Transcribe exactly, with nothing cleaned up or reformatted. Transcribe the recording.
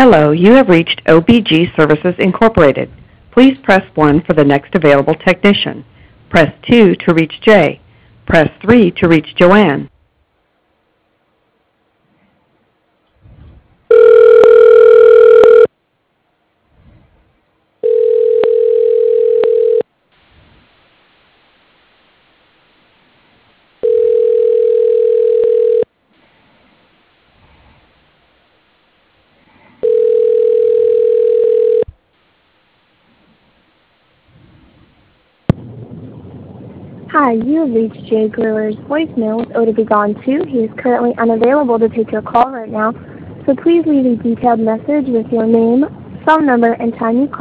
Hello, you have reached O B G Services Incorporated. Please press one for the next available technician. Press two to reach Jay. Press three to reach Joanne. Hi, you have reached Jay Gruer's voicemail with O to be gone two. He is currently unavailable to take your call right now, so please leave a detailed message with your name, phone number, and time you called.